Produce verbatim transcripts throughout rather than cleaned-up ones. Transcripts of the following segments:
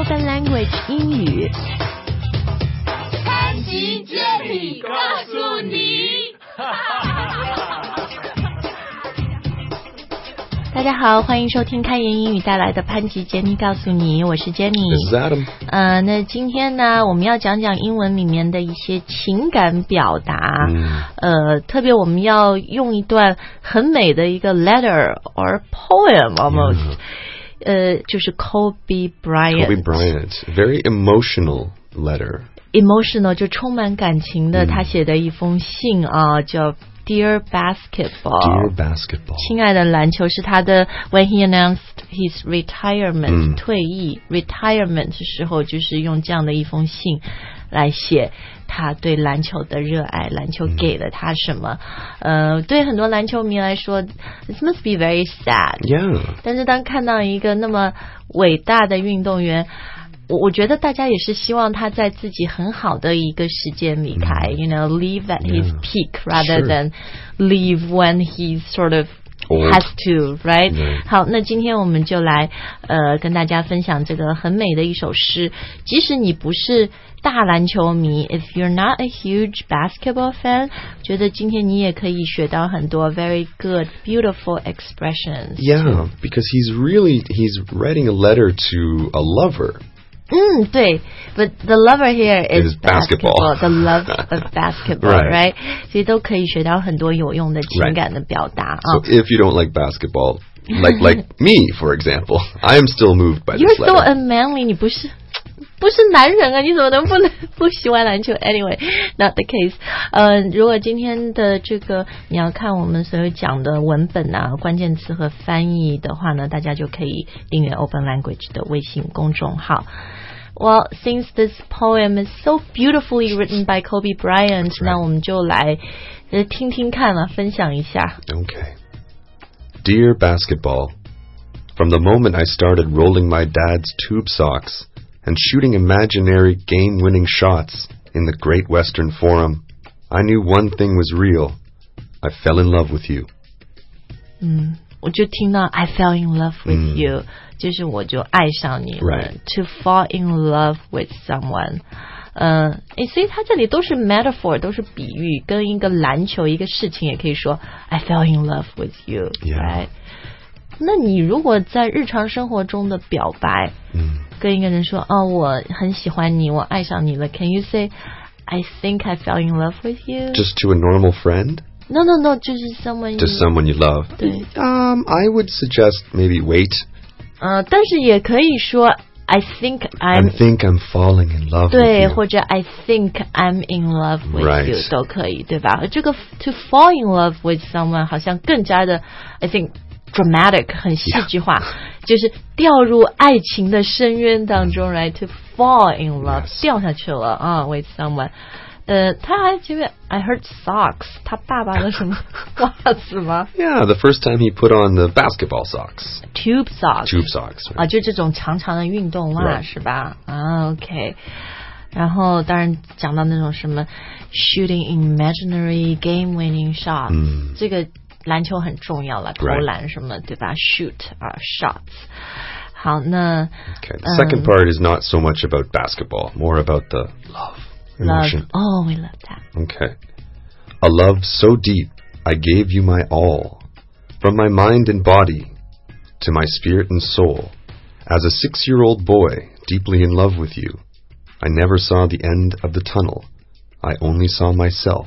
Open Language 英语。 潘吉接力告诉你。 大家好，欢迎收听开言英语带来的潘吉杰尼告诉你，我是 Jenny。 This is Adam。 呃，那今天呢，我们要讲讲英文里面的一些情感表达。 嗯、 呃，特别我们要用一段很美的一个 letter or poem almost。呃，就是 Kobe Bryant。Kobe Bryant, very emotional letter。emotional 就充满感情的，嗯、他写的一封信啊，叫Dear Basketball. Dear Basketball. 亲爱的篮球是他的 When he announced his retirement、嗯、退役 retirement 的时候，就是用这样的一封信来写他对篮球的热爱，篮球给了他什么。嗯、呃，对很多篮球迷来说 This must be very sad. Yeah. 但是当看到一个那么伟大的运动员，我我觉得大家也是希望他在自己很好的一个时间离开、mm. you know, leave at his yeah. peak rather、sure. than leave when he sort of Old. has to, right? Yeah. 好，那今天我们就来呃跟大家分享这个很美的一首诗。即使你不是大篮球迷 if you're not a huge basketball fan, 觉得今天你也可以学到很多 very good, beautiful expressions. Yeah, because he's really, he's writing a letter to a lover. 嗯，对 ，but the lover here is basketball. basketball. The love of basketball, right? 所以都可以学到很多有用的情感的表达啊。 So if you don't like basketball, like like me, for example, I am still moved by this letter. You're so unmanly. 你不是不是男人啊？你怎么能不能不喜欢篮球 ？Anyway, not the case. 呃，如果今天的这个你要看我们所有讲的文本啊、关键词和翻译的话呢，大家就可以订阅 Open Language 的微信公众号。Well, since this poem is so beautifully written by Kobe Bryant, right. 那我们就来听听看了，分享一下。 Okay. Dear Basketball, from the moment I started rolling my dad's tube socks and shooting imaginary game-winning shots in the Great Western Forum, I knew one thing was real. I fell in love with you. 嗯，我就听到 I fell in love with、嗯、you.就是我就爱上你了、 right. To fall in love with someone. 呃，所以它这里都是 metaphor, 都是比喻，跟一个篮球一个事情也可以说 I fell in love with you. Yeah. Right? 那你如果在日常生活中的表白、嗯、跟一个人说哦，我很喜欢你，我爱上你了， Can you say I think I fell in love with you? Just to a normal friend?No, no, no, 就是 someone to you, someone you love. 对 Um, I would suggest maybe wait. 呃，但是也可以说 I think I'm I think I'm falling in love 对 with you. 或者 I think I'm in love with right. you 都可以，对吧？这个 to fall in love with someone 好像更加的 I think dramatic 很戏剧化、yeah. 就是掉入爱情的深渊当中 right to fall in love、yes. 掉下去了啊、uh, with someone。呃，他还前面 I heard socks， 他爸爸的什么袜子吗 ？Yeah, the first time he put on the basketball socks. Tube socks. Tube socks. Right. 啊，就这种长长的运动袜、right. 是吧？啊 ，OK。然后当然讲到那种什么 shooting imaginary game-winning shots，、嗯、这个篮球很重要了，投篮什么、right. 对吧 ？Shoot 啊、uh, shots。好，那 Okay. The second、um, part is not so much about basketball, more about the love.Emotion. Love. Oh, we love that. Okay. A love so deep, I gave you my all. From my mind and body to my spirit and soul. As a six-year-old boy, deeply in love with you, I never saw the end of the tunnel. I only saw myself.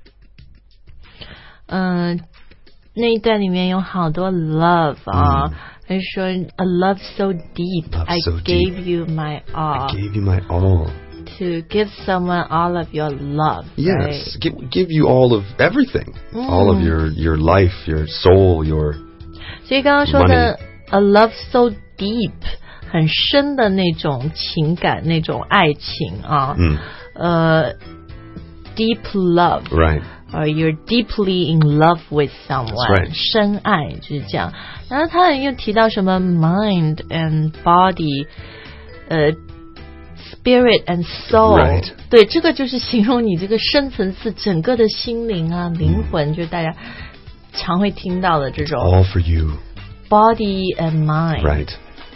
嗯、uh, 那一段里面有好多 love 啊，他、嗯、说 A love so deep, love I so gave deep. you my all. I gave you my all.To give someone all of your love. Yes, right? give, give you all of everything. Mm. All of your, your life, your soul, your 所以刚刚说的 a love so deep 很深的那种情感，那种爱情啊。嗯。呃 deep love. Right. Or you're deeply in love with someone. That's right. 深爱就是这样。然后他又提到什么 mind and body， 呃。Spirit and soul， right. 对，这个就是形容你这个深层次整个的心灵啊、灵魂， mm. 就是大家常会听到的这种 all for you body and mind， right.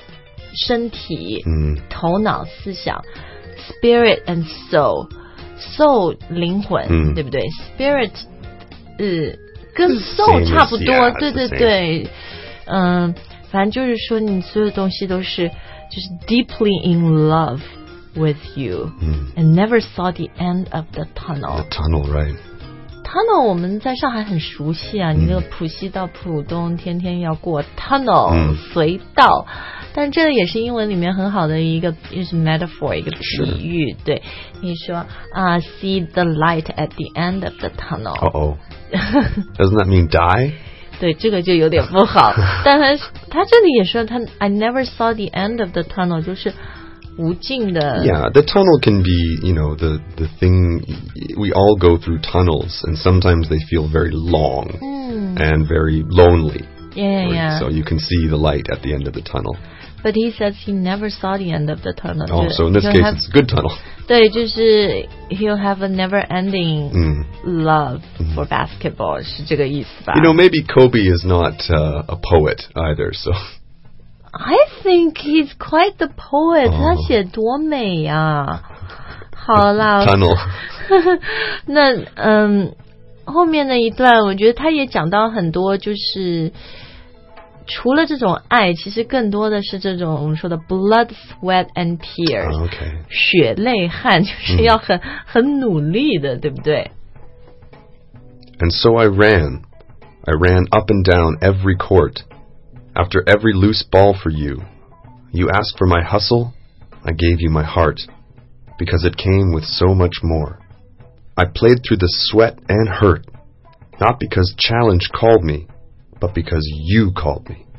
身体、 嗯头脑、思想 ，spirit and soul，soul 灵魂， 嗯对不对 ？spirit， 呃，跟 Same soul 差不多， as- yeah, 对 it's 对 the 对，嗯，反正就是说，你所有东西都是就是 deeply in love with you， 嗯 and never saw the end of the tunnel。 The tunnel, right? tunnel 我们在上海很熟悉啊，你那个浦西到浦东天天要过 tunnel、 嗯隧道，但这也是英文里面很好的一个就是 metaphor 一个比喻，对，你说啊、uh, see the light at the end of the tunnel。 Uh-oh. Doesn't that mean die? 对，这个就有点不好，但他他这里也说他 I never saw the end of the tunnel， 就是无尽的。 Yeah, the tunnel can be, you know, the, the thing, we all go through tunnels, and sometimes they feel very long Mm. and very lonely. Yeah, Right? yeah. So you can see the light at the end of the tunnel. But he says he never saw the end of the tunnel. Oh, so in this He'll case, have- it's a good tunnel. 对，就是 he'll have a never-ending Mm. love for basketball， 是这个意思吧 You know, maybe Kobe is not uh, a poet either, so... I think he's quite the poet，、 哦他写多美呀、好啦， Tunnel. 那嗯，后面那一段，我觉得他也讲到很多，就是除了这种爱，其实更多的是这种我们说的 blood, sweat and tears，、 Oh, okay. 血泪汗，就是要很、很努力的，对不对？ And so I ran. I ran up and down every court. After every loose ball for you. You asked for my hustle. I gave you my heart. Because it came with so much more. I played through the sweat and hurt. Not because challenge called me, but because you called me.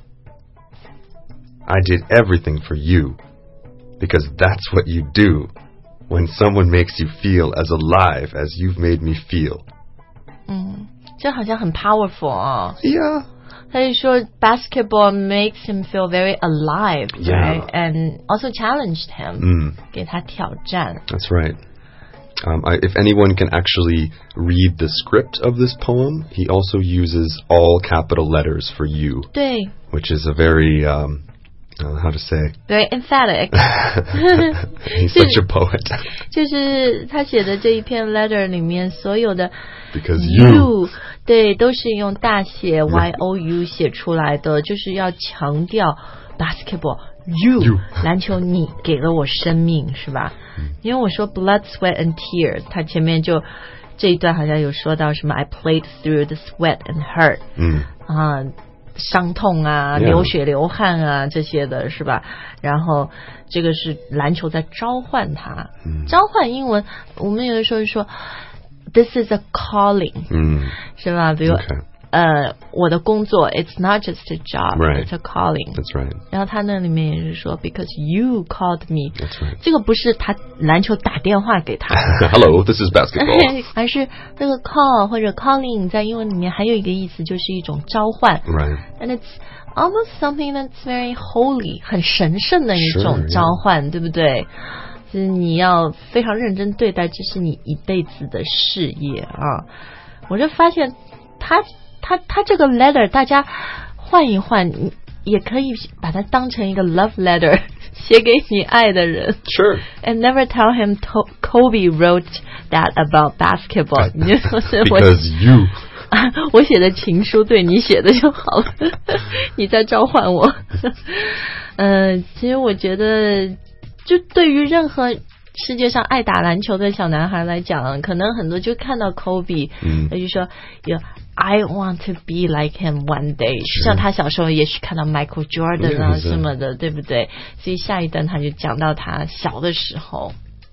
I did everything for you. Because that's what you do when someone makes you feel as alive as you've made me feel. 嗯，这好像很 powerful 啊、哦。 Yeah. 他就说 basketball makes him feel very alive, Yeah. right? And also challenged him，、 Mm. 给他挑战。 That's right. Um, I, if anyone can actually read the script of this poem, he also uses all capital letters for you, 对 which is a very, um, uh, how to say, ，very emphatic， he's such a poet. 就是他写的这一篇 letter 里面所有的 Because you, you 对都是用大写 Y O U 写出来的，就是要强调 basketball you, You 篮球你给了我生命是吧？因为我说 blood, sweat and tears， 他前面就这一段好像有说到什么 I played through the sweat and hurt， mm, 啊，伤痛啊， Yeah. 流血流汗啊这些的是吧？然后这个是篮球在召唤他， 嗯召唤英文我们有的时候说 this is a calling， mm, 是吧？比如 okay, 呃，我的工作 it's not just a job, Right. it's a calling。 that's right, 然后他那里面也是说 because you called me， that's right. 这个不是他篮球打电话给他。 Hello, this is basketball. 而是这个 call 或者 calling 在英文里面还有一个意思，就是一种召唤。 Right. And it's almost something that's very holy， 很神圣的一种 Sure, 召唤， 对不对？就是你要非常认真对待，这是你一辈子的事业啊！我就发现他他他这个 letter， 大家换一换，你也可以把它当成一个 love letter， 写给你爱的人。 Sure. And never tell him to Kobe wrote that about basketball 。你就说是我 Because you. 我写的情书对你写的就好了，你在召唤我。呃，其实我觉得，就对于任何世界上爱打篮球的小男孩来讲，可能很多就看到 Kobe， 嗯他就说有 I want to be like him one day， 像他小时候也许看到 Michael Jordan 啊 Yes. 什么的，对不对？所以下一段他就讲到他小的时候。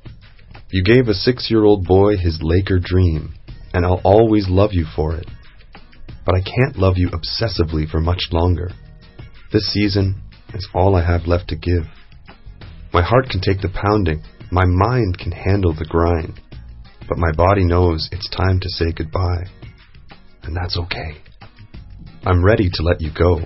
You gave a six-year-old boy his Laker dream, and I'll always love you for it. But I can't love you obsessively for much longer. This season is all I have left to give. My heart can take the pounding, my mind can handle the grind, but my body knows it's time to say goodbye. And that's okay. I'm ready to let you go.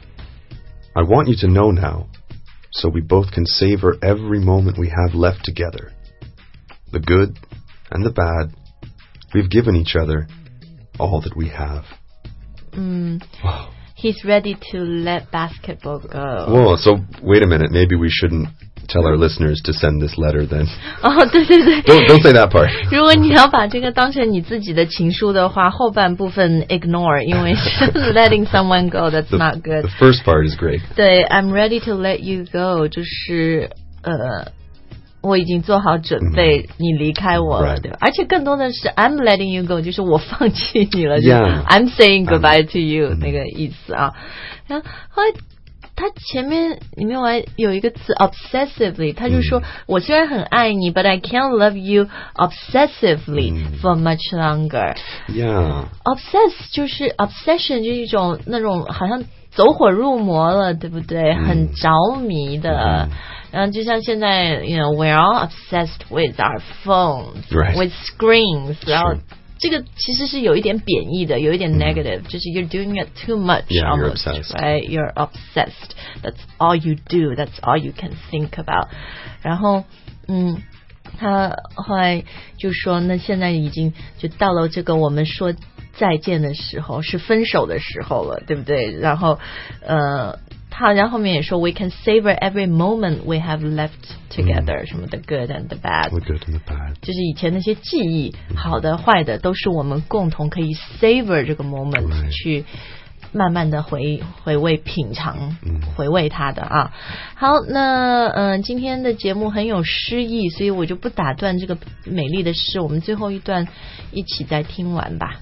I want you to know now, so we both can savor every moment we have left together. The good and the bad, we've given each other all that we have. 嗯。 Wow. He's ready to let basketball go. Whoa, so wait a minute. Maybe we shouldn't tell our listeners to send this letter then. 哦，对对对 Don't, don't say that part. 如果你要把这个当成你自己的情书的话，后半部分 ignore， 因为是 letting someone go, that's The, not good. the first part is great. 对 I'm ready to let you go 就是呃我已经做好准备， mm-hmm. 你离开我了， right. 对吧？而且更多的是 I'm letting you go， 就是我放弃你了， yeah. I'm saying goodbye to you， mm-hmm. 那个意思啊。然后后来他前面里面还有一个词 obsessively， 他就说、mm. 我虽然很爱你 but I can't love you obsessively、mm. for much longer。 Yeah. Obsess 就是 obsession 就是一种那种好像走火入魔了，对不对？ Mm. 很着迷的。 Mm. 然后就像现在 you know we're all obsessed with our phones、 right. with screens， 然后 Sure. 这个其实是有一点贬义的，有一点 negative、mm. 就是 you're doing it too much yeah, almost, you're obsessed. right? You're obsessed. That's all you do. That's all you can think about. 然后嗯他后来就说那现在已经就到了这个我们说再见的时候，是分手的时候了，对不对？然后呃他好像后面也说 we can savor every moment we have left together、嗯、什么 the good and the bad the good and the bad 就是以前那些记忆、嗯、好的坏的都是我们共同可以 savor 这个 moment、right. 去慢慢的回回味品尝、嗯、回味它的啊。好，那呃今天的节目很有诗意，所以我就不打断这个美丽的诗，我们最后一段一起再听完吧。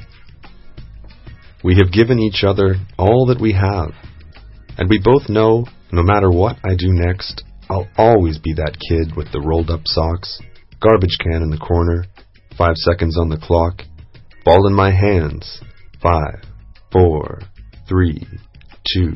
We have given each other all that we have,And we both know, no matter what I do next, I'll always be that kid with the rolled-up socks, garbage can in the corner, five seconds on the clock, ball in my hands, five, four, three, two,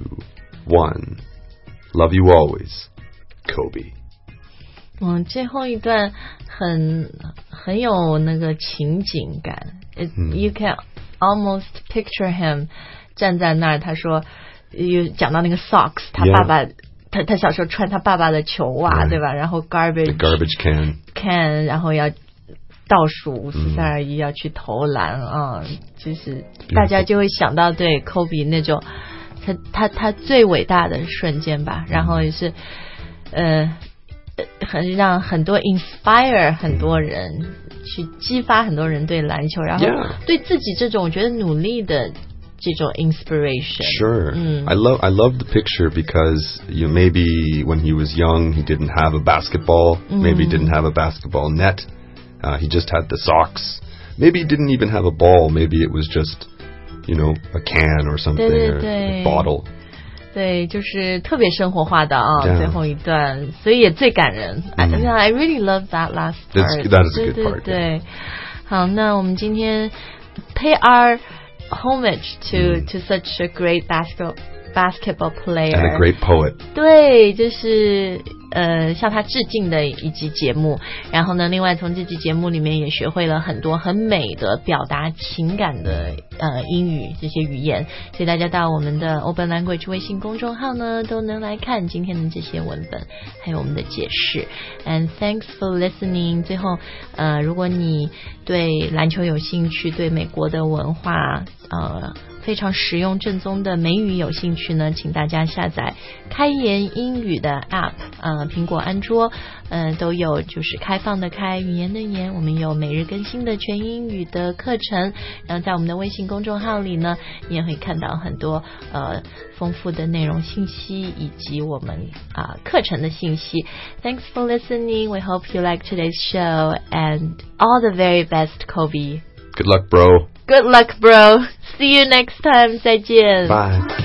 one. Love you always, Kobe. 嗯，最后一段很很有那个情景感。It, mm. You can almost picture him 站在那儿，他说。有讲到那个 socks， 他爸爸， yeah. 他他小时候穿他爸爸的球袜， right. 对吧？然后 garbage The garbage can can， 然后要倒数五四三二一要去投篮啊，就是大家就会想到对 Kobe 那种他他他最伟大的瞬间吧，然后也是呃很让很多 inspire 很多人、嗯、去激发很多人对篮球，然后对自己这种我觉得努力的。这种 inspiration. Sure. Mm. I love I love the picture because you know, maybe when he was young he didn't have a basketball, mm. maybe he didn't have a basketball net. Uh, he just had the socks. Maybe he didn't even have a ball, maybe it was just, you know, a can or something 对对对 or a bottle. 对，就是特别生活化的啊， yeah. 最后一段，所以也最感人。Mm. I, I really love that last part. It's, that is a good 对 part. 对对，好，那我们今天 pay our homage to mm. to such a great basketball basketball player and a great poet. 对，就是呃向他致敬的一集节目。然后呢，另外从这集节目里面也学会了很多很美的表达情感的呃英语这些语言，所以大家到我们的 Open Language 微信公众号呢都能来看今天的这些文本还有我们的解释。And thanks for listening. 最后呃如果你对篮球有兴趣，对美国的文化呃非常实用正宗的美语有兴趣呢，请大家下载开言英语的 app， 呃，苹果安卓呃都有，就是开放的开，语言的言，我们有每日更新的全英语的课程，然后在我们的微信公众号里呢，你也会看到很多呃丰富的内容信息以及我们啊、呃、课程的信息。Thanks for listening. We hope you like today's show and all the very best, Kobe. Good luck, bro. Good luck, bro. See you next time. 再见。 Bye.